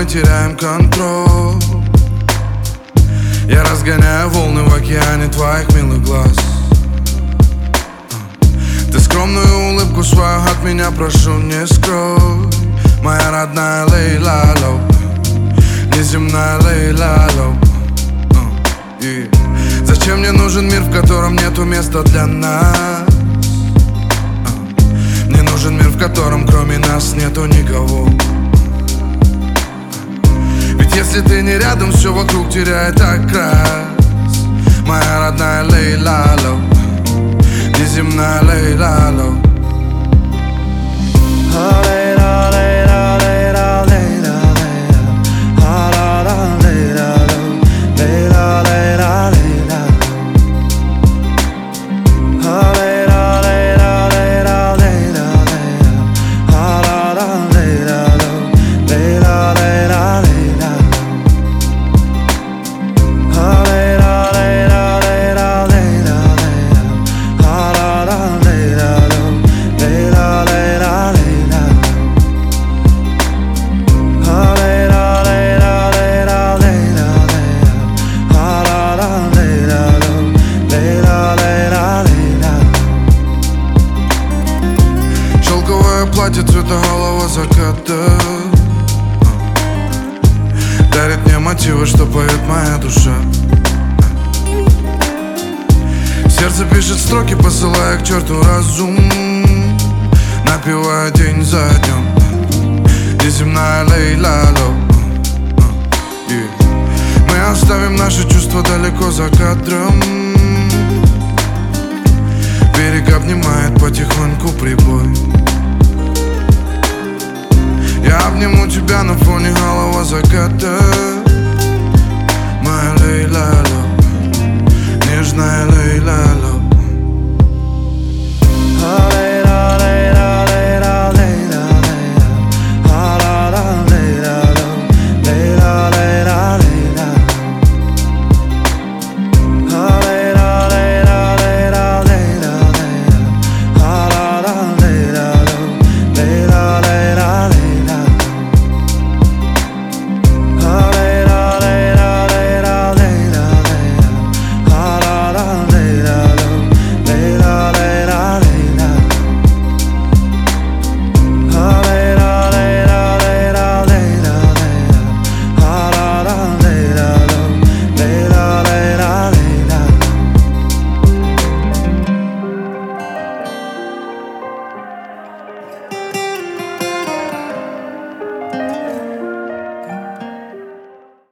мы теряем контроль. Я разгоняю волны в океане твоих милых глаз. Ты скромную улыбку свою от меня прошу не скрой. Моя родная Лейла Лоу, неземная Лейла Лоу. Зачем мне нужен мир, в котором нету места для нас? Мне нужен мир, в котором кроме нас нету никого. Ведь если ты не рядом, все вокруг теряет окрас. Моя родная Лейла Лоу, неземная Лейла Лоу. Платье цвета голого заката дарит мне мотивы, что поет моя душа. Сердце пишет строки, посылая к черту разум, напевая день за днем. Неземная Лейла Лоу. Мы оставим наши чувства далеко за кадром. Берег обнимает потихоньку прибой. Я обниму тебя на фоне голого заката, моя Лейла Лоу.